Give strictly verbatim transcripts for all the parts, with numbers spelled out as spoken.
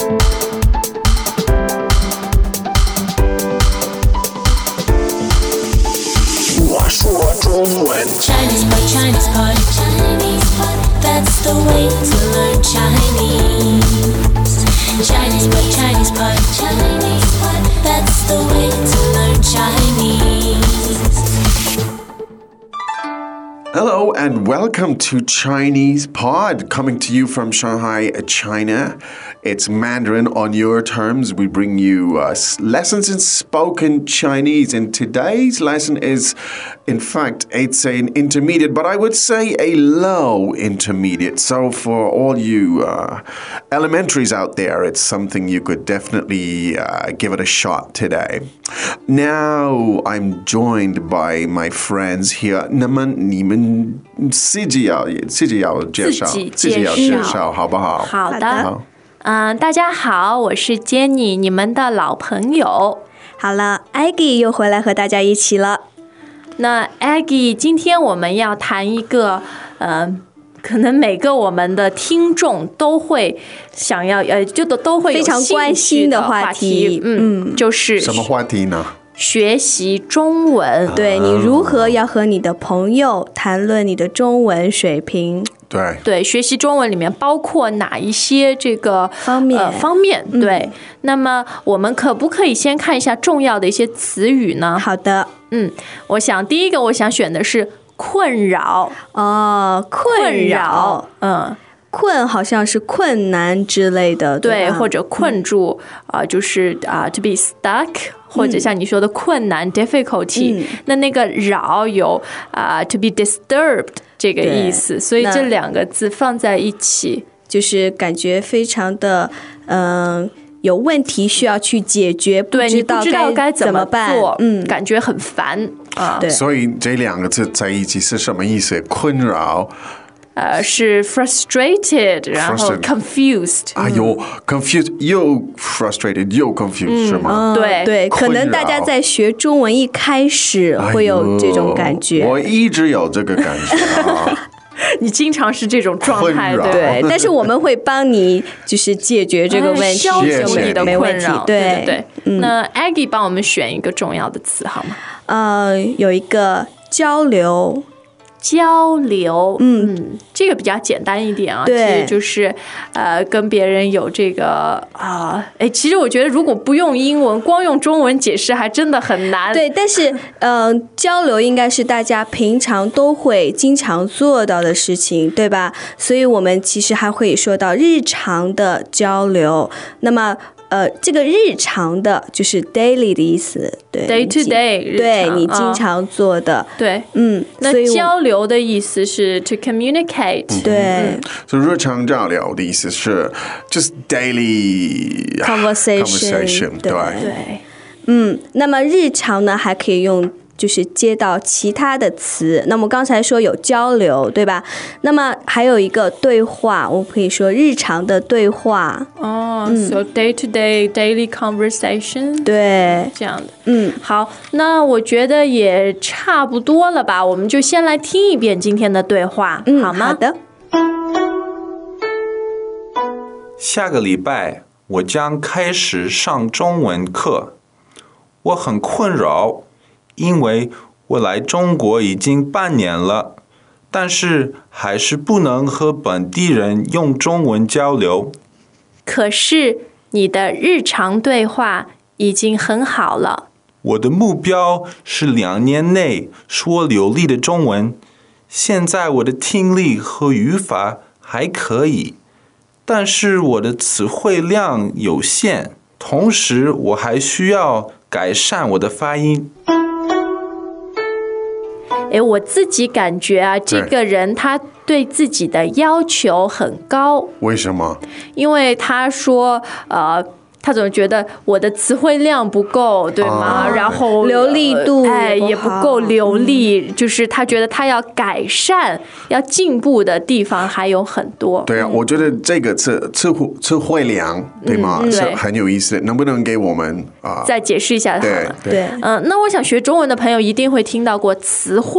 我说中文 Chinese pot, Chinese pot, Chinese pot. That's the way to learn Chinese. Chinese pot, Chinese pot, Chinese pot. That's the way to learn Chinese. Hello and welcome to Chinese Pod, coming to you from Shanghai, China. It's Mandarin on your terms. We bring you uh, lessons in spoken Chinese. And today's lesson is, in fact, it's an intermediate, but I would say a low intermediate. So for all you uh, elementaries out there, it's something you could definitely uh, give it a shot today. Now I'm joined by my friends here. 那么你们自己要自己要介绍，自己要介绍，好不好？ 好的。嗯、呃，大家好，我是 Jenny， 你们的老朋友。 好了 ，Aggie 又回来和大家一起了。 那 Aggie， 今天我们要谈一个，呃，可能每个我们的听众都会想要，呃，就都都会有非常关心的话题， 嗯，就是什么话题呢？ 学习中文。 对，你如何要和你的朋友谈论你的中文水平？ 对对，学习中文里面包括哪一些这个方面？ 呃、方面对、嗯。那么我们可不可以先看一下重要的一些词语呢？ 好的， 嗯，我想第一个我想选的是困扰。 哦，困扰， 嗯。 困好像是困难之类的， 对, 对，或者困住啊、嗯呃，就是啊、呃、，to be stuck，、嗯、或者像你说的困难 difficulty、嗯。那那个扰有啊、呃、，to be disturbed 这个意思，所以这两个字放在一起， 就是感觉非常的嗯、呃、有问题需要去解决， 对，你不知道该怎么办， 嗯， 感觉很烦啊。 对， 所以这两个字在一起是什么意思？困扰。 呃，是 frustrated， 然后 confused。 啊，有 confused， 又 frustrated， 又 confused、嗯、是吗？ 对对，可能大家在学中文一开始会有这种感觉。 哎、我一直有这个感觉啊。 你经常是这种状态， 对，但是我们会帮你就是解决这个问题， 消除你的困扰。 对对 对, 对、嗯。那 Aggie 帮我们选一个重要的词好吗？ 呃，有一个交流。 交流， 嗯, 嗯，这个比较简单一点啊， 对， 其实就是呃跟别人有这个啊，哎、呃，其实我觉得如果不用英文，光用中文解释还真的很难。 对，但是呃，交流应该是大家平常都会经常做到的事情，对吧？所以我们其实还会说到日常的交流。那么呃，这个日常的就是 daily 的意思，对 ，day to day， 对你经常做的， 嗯、对， 嗯， 那交流的意思是 to communicate，、嗯、 对， 嗯、所以日常交流的意思是 just daily conversation，, conversation 对对， 嗯，那么日常呢还可以用。就是接到其他的词，那么刚才说有交流，对吧？那么还有一个对话，我可以说日常的对话。 哦、oh, 嗯、，so day to day daily conversation， 对， 这样的。 嗯， 好，那我觉得也差不多了吧，我们就先来听一遍今天的对话， 嗯， 好吗？ 好的。 下个礼拜我将开始上中文课，我很困扰。因为我来中国已经半年了，但是还是不能和本地人用中文交流。 可是你的日常对话已经很好了。 我的目标是两年内说流利的中文。现在我的听力和语法还可以，但是我的词汇量有限，同时我还需要改善我的发音。 哎，我自己感觉啊，这个人他对自己的要求很高。 为什么？ 因为他说，呃，他总觉得我的词汇量不够，对吗？啊、然后流利度哎也不够流利、嗯，就是他觉得他要改善、要进步的地方还有很多。 对啊，嗯、我觉得这个词词汇词汇量，对吗？嗯、是很有意思，能不能给我们啊、呃、 再解释一下好了？ 对对， 嗯、呃，那我想学中文的朋友一定会听到过词汇。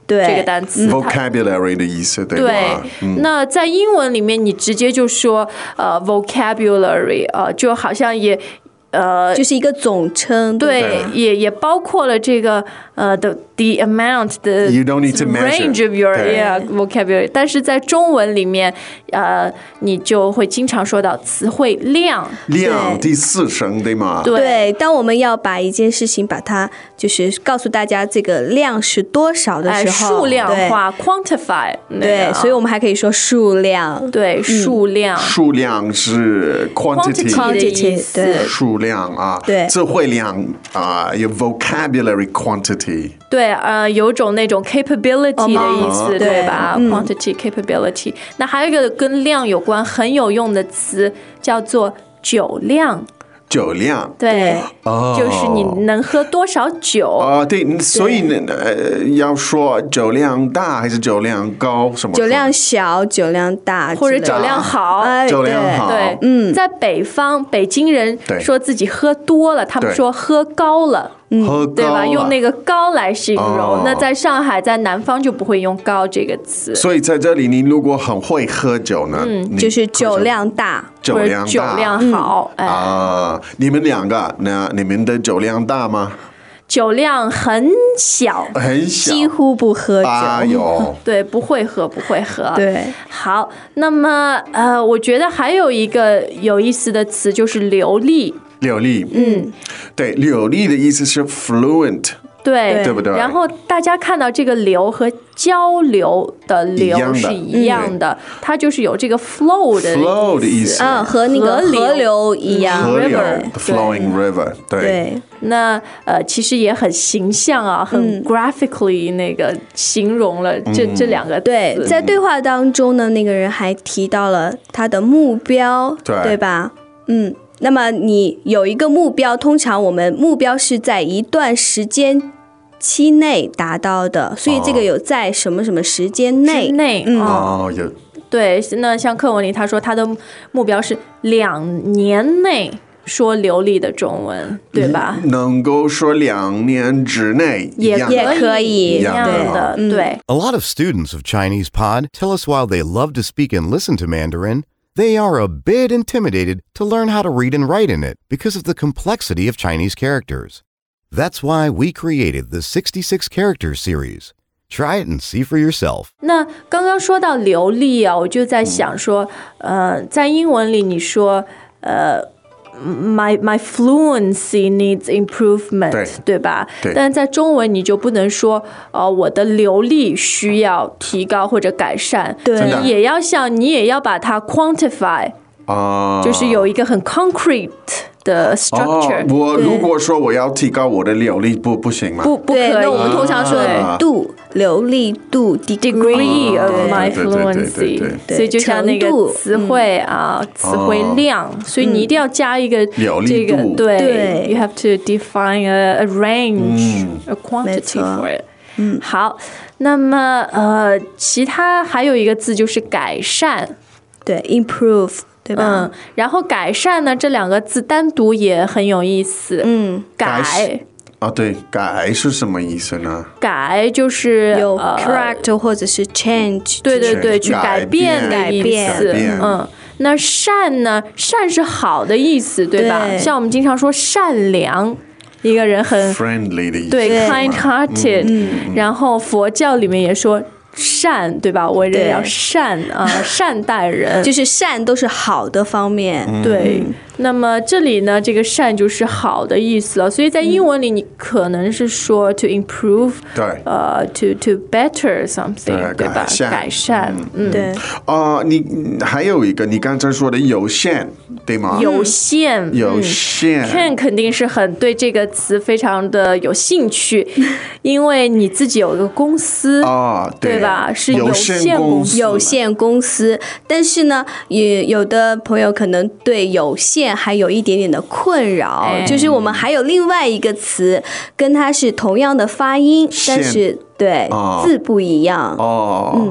对这个单词。 vocabulary 的意思，对吧？ 对，那在英文里面，你直接就说呃 vocabulary， 呃，就好像也呃就是一个总称， 对， 对也也包括了这个呃的 the amount the You don't need to measure. range of your 对 yeah vocabulary， 但是在中文里面，呃，你就会经常说到词汇量。 量第四声，对吗？ 对对，当我们要把一件事情把它就是告诉大家这个量是多少的哎， 时候， 数量化 quantify， 那对， 个对，所以我们还可以说数量。 对数量数量是 quantity， quantity 的意思。 对数量啊， 对智慧量啊，有 vocabulary quantity。 对，呃，有种那种 capability 的意思， 哦对吧对嗯 ？quantity capability。那还有一个跟量有关很有用的词，叫做酒量。 酒量， 对， 哦就是你能喝多少酒。 啊、对，所以呢，呃，要说酒量大还是酒量高，什么说？ 酒量小、酒量大之类的， 或者酒量好， 哎酒量对好对，嗯，在北方，北京人对说自己喝多了，他们对说喝高了， 喝高对吧？ 了用那个高来形容。 哦那在上海，在南方就不会用高这个词， 所以在这里，你如果很会喝酒呢，嗯就是酒量大。 或者酒量大酒量好，哎， 啊。你们两个，那你们的酒量大吗？ 酒量很小， 很小， 几乎不喝酒。 哎呦， 对，不会喝，不会喝。 对， 好，那么呃，我觉得还有一个有意思的词就是流利。 流利，嗯，对，流利的意思是 fluent， 对， 对不对然后大家看到这个流和交流的一样的流是一样的，它就是有这个 flow 的 flow 的意思， 嗯，和那个河流河流一样。 河流 river， ，the flowing river，对， 对， 那呃，其实也很形象啊，很 graphically 那个形容了这、这两个词。 对，在对话当中呢，那个人还提到了他的目标， 对吧？嗯，那么你有一个目标，通常我们目标是在一段时间期内达到的，所以这个有在什么什么时间内。 之内， 嗯哦， 哦，有对，那像课文里他说他的目标是两年内说流利的中文，对吧？ 能够说两年之内一样的也可以一样一样的，对。 A lot of students of Chinese Pod tell us while they love to speak and listen to Mandarin, they are a bit intimidated to learn how to read and write in it because of the complexity of Chinese characters. That's why we created the sixty-six Characters series. Try it and see for yourself. 那刚刚说到流利啊，我就在想说，呃，在英文里你说，呃。My my fluency needs improvement， 对对吧？ 对但是在中文你就不能说，呃，我的流利需要提高或者改善， 对真的你也要像你也要把它 quantify， 啊， 就是有一个很 concrete 的 structure，、 哦，我如果说我要提高我的流利，不不行吗？ 不不可以。 对，那我们通常说啊度、流利度 degree of 对 my 对对对对对 fluency， 对所以就像那个程度词汇啊，词汇量，所以你一定要加一个流利这个度对对 ，you have to define a a range a 没 quantity 错 for it。嗯，好，那么呃，其他还有一个字就是改善， 对 improve， 对吧？ 嗯，然后改善呢这两个字单独也很有意思， 嗯， 改改啊，对，改是什么意思呢？ 改就是有呃 correct 或者是 change， 对对对，去改改变的意变思改变。 嗯，那善呢？善是好的意思，对吧？ 对像我们经常说善良，一个人很 friendly 的意思， 对对 kind-hearted，然后佛教里面也说善，对吧？为人对要善啊，善待人， 就是善都是好的方面。 对。那么这里呢，这个善就是好的意思了，所以在英文里你可能是说 to improve， 对呃，to to better something， 对对吧？ 改善改善，嗯， 对， 啊，你还有一个，你刚才说的有限，对吗？ 有限， 有嗯限， Ken 肯定是很对这个词非常的有兴趣，因为你自己有一个公司， 啊， 对吧？是有限公司， 有限公司，但是呢，也有的朋友可能对有限还有一点点的困扰， 哎就是我们还有另外一个词，跟它是同样的发音，但是对、 哦字不一样。 哦，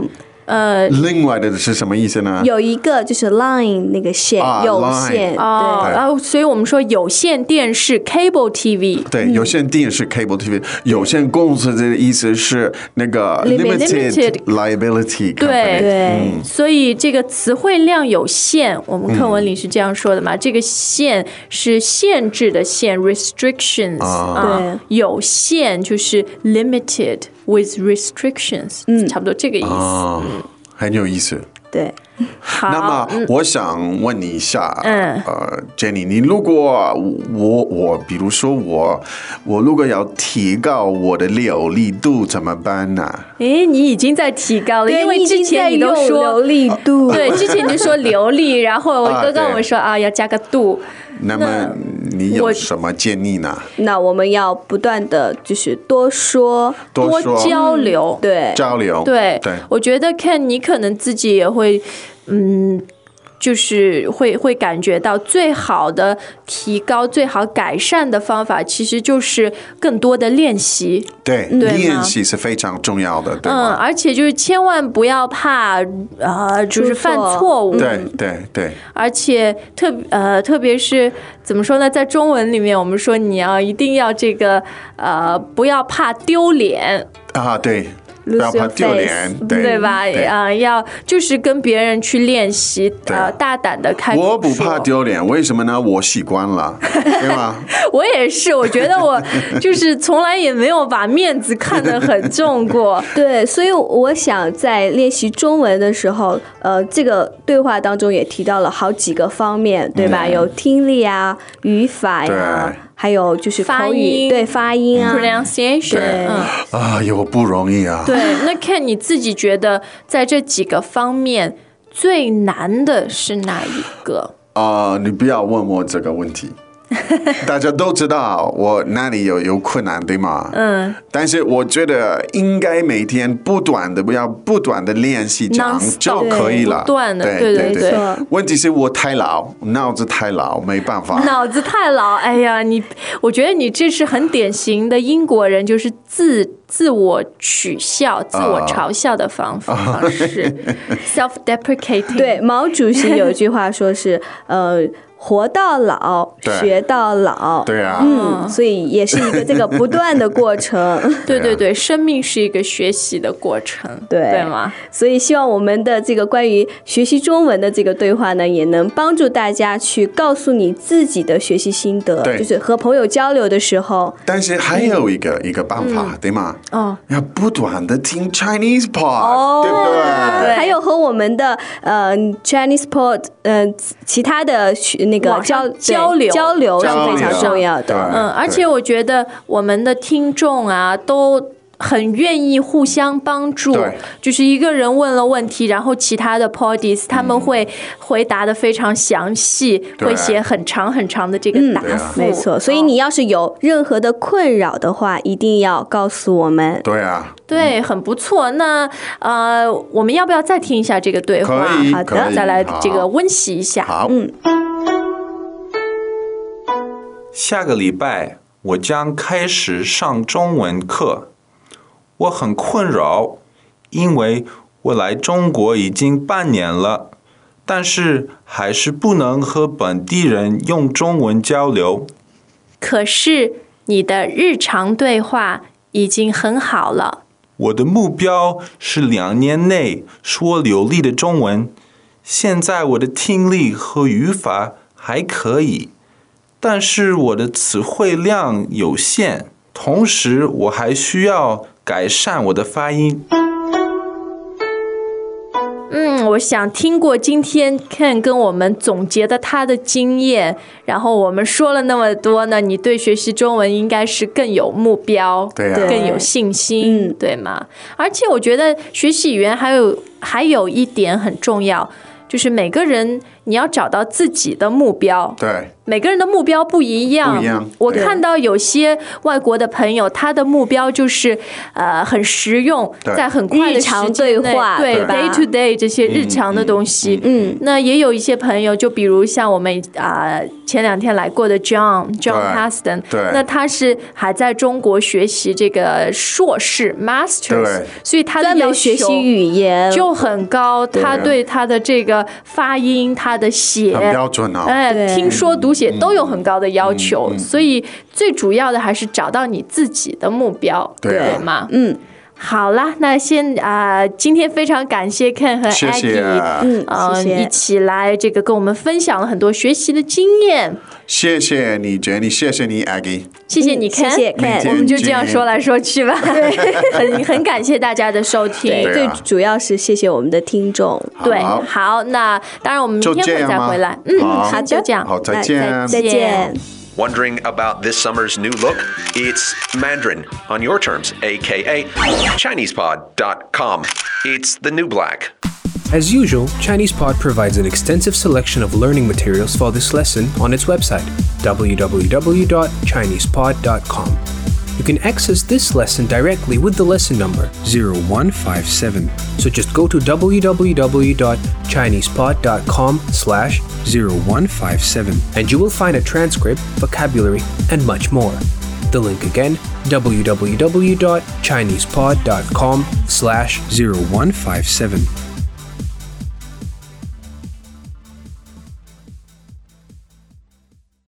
呃， 另外的是什么意思呢？ 有一个就是 line 那个线、 啊有 line 线， 哦， 对然后所以我们说有线电视 cable T V。 对，有线电视 cable T V， 有限公司的意思是那个 Limited limited liability company。 对对所以这个词汇量有限，我们课文里是这样说的嘛？这个限是限制的限 ，restrictions 啊， 对有限就是 limited with restrictions，嗯，差不多这个意思。 哦，很有意思。 对。 好， 那么我想问你一下， 嗯呃，Jenny，你如果我我比如说我我如果要提高我的流利度怎么办呢？ 诶，你已经在提高了， 对因为之前你都你已经在用说流利度， 对，之前你就说流利，然后啊刚刚我们说啊要加个度。 那么你有我什么建议呢？ 那我们要不断的就是多说， 多说交流， 对交流， 对， 对， 我觉得看你可能自己也会，嗯，就是会会感觉到最好的提高、最好改善的方法，其实就是更多的练习。 对， 对吗练习是非常重要的，对嗯， 吗？ 而且就是千万不要怕，呃，就是犯错误。 对对对， 而且特呃，特别是怎么说呢，在中文里面，我们说你要一定要这个呃，不要怕丢脸。 啊，对。不 Lose 要怕 your 丢脸， face 对对吧？ 对啊、要就是跟别人去练习， 对呃，大胆的开口说。 我不怕丢脸，为什么呢？我习惯了，对吗？ 我也是，我觉得我就是从来也没有把面子看得很重过。 对，所以我想在练习中文的时候，呃，这个对话当中也提到了好几个方面，对吧？有听力啊、语法呀， 对还有就是口语， 发音对发音啊， pronunciation， 对嗯， 啊，有不容易啊。 对。那看你自己觉得在这几个方面最难的是哪一个？ 啊、你不要问我这个问题。大家都知道我哪里有有困难，对吗？ 嗯， 但是我觉得应该每天不断的不要不断的练习讲 Non-stop 就可以了。 不断的对对对对对问题是我太老，脑子太老，没办法。 脑子太老，哎呀，你，我觉得你这是很典型的英国人，就是自自我取笑、自我嘲笑的方法方式，self-deprecating。 对，毛主席有一句话说是，呃，活到老， 对学到老。 对啊， 嗯，所以也是一个这个不断的过程。 对对对，生命是一个学习的过程， 对对吗？ 所以希望我们的这个关于学习中文的这个对话呢，也能帮助大家去告诉你自己的学习心得， 对就是和朋友交流的时候， 但是还有一个、一个办法，对吗？ 哦， 要不断的听 Chinese Pod，、 哦对不对？ 还有和我们的呃 Chinese Pod 呃其他的学那个网上交交流对交流是交流非常重要对的。 嗯，而且我觉得我们的听众啊，都很愿意互相帮助对。 就是一个人问了问题，然后其他的 Poddies 他们会回答的非常详细， 对会写很长很长的这个答对啊复。 没错，所以你要是有任何的困扰的话，一定要告诉我们。 对啊， 对，很不错。那呃，我们要不要再听一下这个对话？ 可以， 好的可以再来这个好温习一下。 好， 嗯下个礼拜我将开始上中文课，我很困扰，因为我来中国已经半年了，但是还是不能和本地人用中文交流。 可是你的日常对话已经很好了。 我的目标是两年内说流利的中文，现在我的听力和语法还可以，但是我的词汇量有限，同时我还需要改善我的发音。 嗯，我想听过今天 Ken 跟我们总结的他的经验，然后我们说了那么多呢，你对学习中文应该是更有目标， 对啊更有信心， 嗯对吗？而且我觉得学习语言还有还有一点很重要，就是每个人你要找到自己的目标。 对， 每个人的目标不一样。 不一样。 我看到有些外国的朋友，他的目标就是呃很实用，在很快的时间内， 日常对话， 对 day to day 这些日常的东西。嗯，那也有一些朋友，就比如像我们啊、呃、前两天来过的 John John Haston， 对， 那他是还在中国学习这个硕士 Masters， 所以他的要求学习语言就很高，他对他的这个发音、他的写很标准哦， 哎，听说读写都有很高的要求， 嗯嗯、 所以最主要的还是找到你自己的目标， 对、啊、 对吗？嗯。好啦，那先啊、呃，今天非常感谢 Ken 和 Aggie， 谢谢嗯， 呃、谢谢一起来这个跟我们分享了很多学习的经验。 谢谢你 Jenny， 谢谢你 Aggie， 谢谢你 Ken，、嗯、 谢谢 Ken， 我们就这样说来说去吧。很很感谢大家的收听， 对啊、 最主要是谢谢我们的听众。 对，好，那当然我们明天会再回来。 嗯， 好，就这样， 好，再见， 再见。 Wondering about this summer's new look? It's Mandarin on your terms, aka Chinese Pod dot com. It's the new black. As usual, ChinesePod provides an extensive selection of learning materials for this lesson on its website, w w w dot chinese pod dot com. You can access this lesson directly with the lesson number zero one five seven. So just go to w w w dot chinese pod dot com slash zero one five seven and you will find a transcript, vocabulary, and much more. The link again, w w w dot chinese pod dot com slash zero one five seven.